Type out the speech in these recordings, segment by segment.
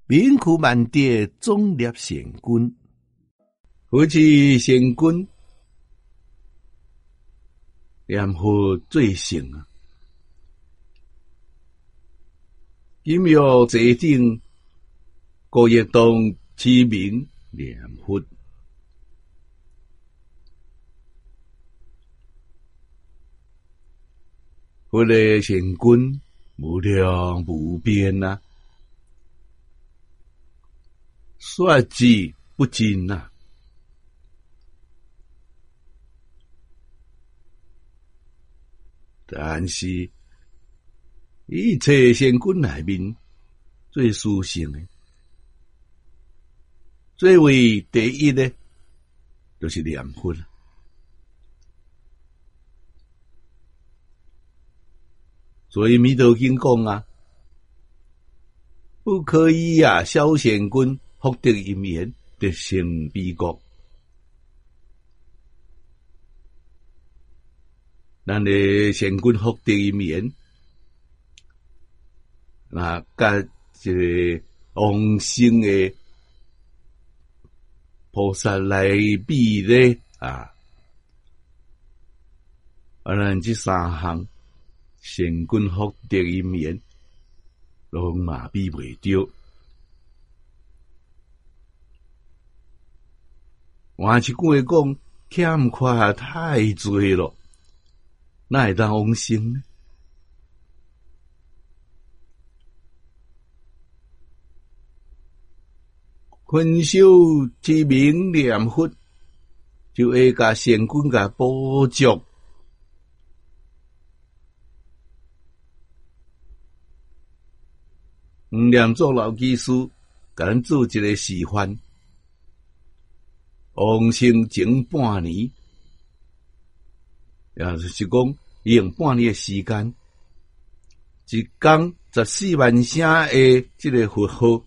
明库万德，忠烈贤君。夫妻贤君，念佛最胜啊！今欲坐定，故亦当持名念佛。佛的贤君无量无边啊，说之不尽啊。但是一切贤君内面最殊胜的、最为第一的，就是念佛。所以弥陀经讲啊，不可以啊，小贤君福德因缘，得成彼国。咱的贤君福德因缘，那甲这个往生的菩萨来比咧啊，咱这三项贤君福德因缘，拢嘛比袂着。换一句话讲，欠缺太多了，哪会当往生呢？焚烧之名念佛，就会甲贤君甲补足。念祖老居士甲咱做一个示范，往生前半年，也就是讲用半年的时间，一天14万声的这个佛号，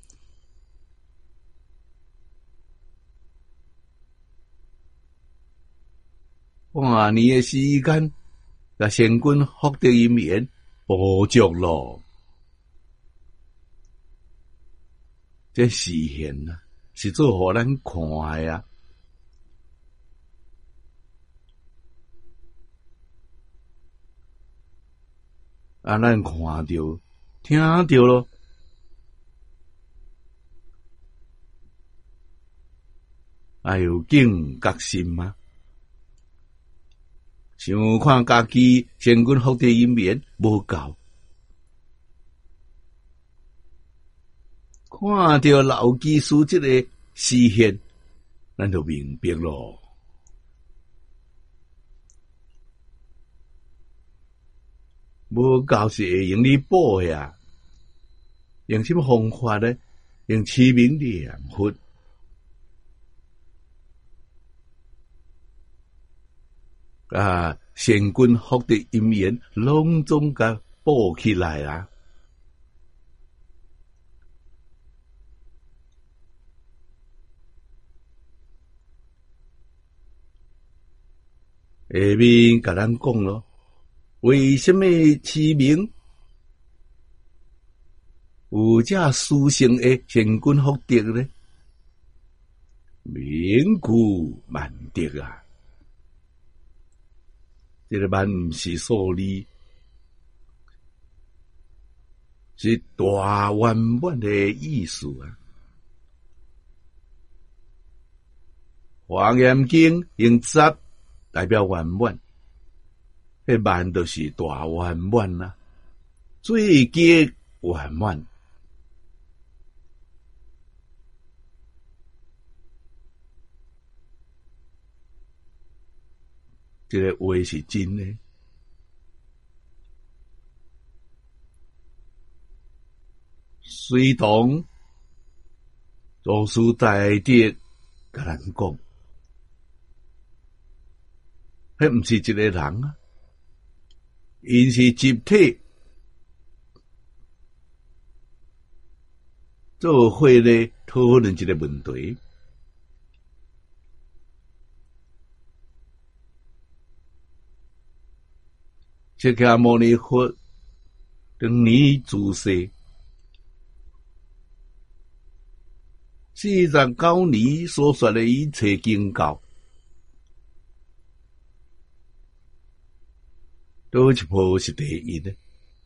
半年的时间，甲贤君福德因缘补足咯。这示现啊，是做互咱看的啊。啊，咱看到、听到咯，哎呦，敬觉心嘛。想看家己贤君福德因缘无够，看到老居士这个示现，咱就明白咯。无够是会用你补的啊，用什么方法呢？用持名念佛。啊，贤君福德因缘，拢总甲补起来啊！下面甲咱讲咯，为什么持名有这殊胜的贤君福德呢？名句万德啊！这个万不是数字，是大圆满的意思啊。华严经用十代表圆满，迄万就是大圆满啊，最极圆满。这个话是真的。随同祖师大德甲咱讲，迄毋是一个人啊，因是集体做伙咧讨论一个问题。释迦牟尼佛当年住世， 49年所说的一切经教，倒一部是第一呢？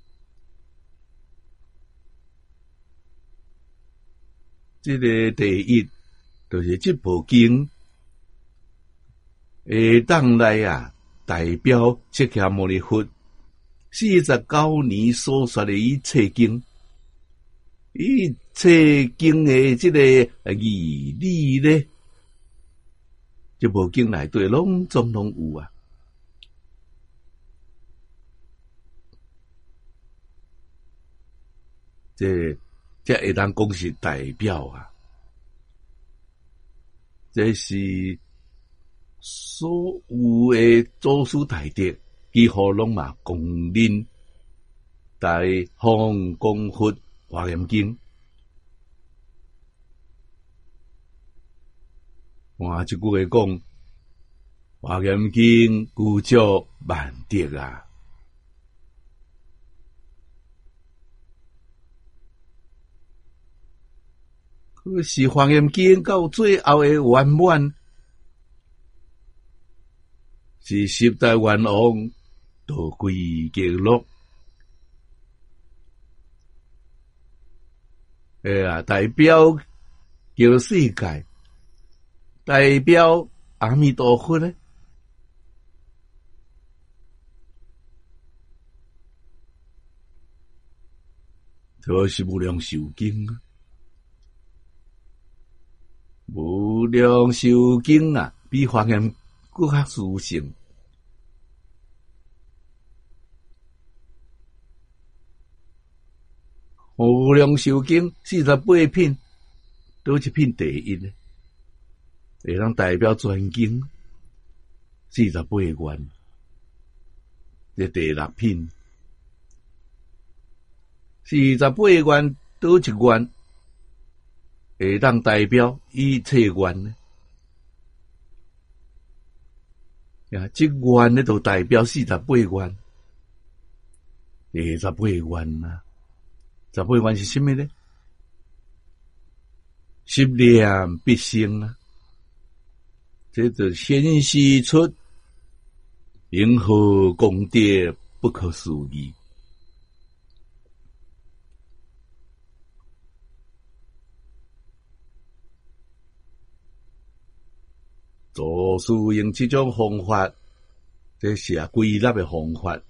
这个第一，就是这部经会当来代表释迦牟尼佛49年所说的一切经，一切经的这个义理呢，这部经内底拢总拢有啊。这会当讲是代表啊，这是所有的祖师大德几乎拢嘛公认大方广佛华严经。换一句话讲，华严经具足万德啊。可是华严经到最后的圆满，是十大愿王都归极乐。代表叫世界，代表阿弥陀佛呢？就是无量寿经啊！无量寿经啊，比华严更较殊胜。无量寿经48品，倒一品第一呢？会当代表全经48愿，这第6品。48愿倒一愿会当代表一切愿呢？这愿呢，就代表48愿。28愿啊，18愿是什么呢？十念必生啊！这就显示出因何功德不可思议。祖师用这种方法，这是归纳的方法，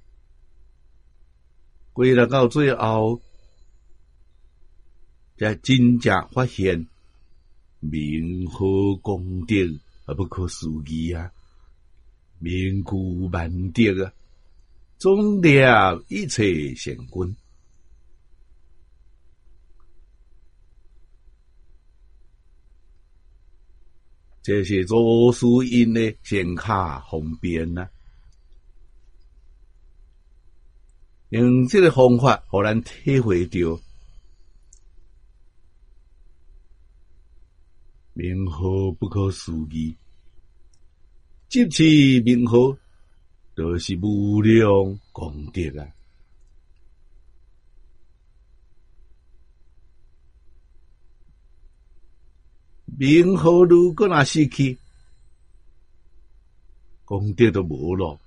归纳到最后，才真正发现名何功德不可思议啊！名具万德啊，总了一切善根。这是祖师因的显卡方便啊！用这个方法，互咱体会到名号不可思议，即是名号，就是无量功德啊！名号如果若失去，功德都无咯。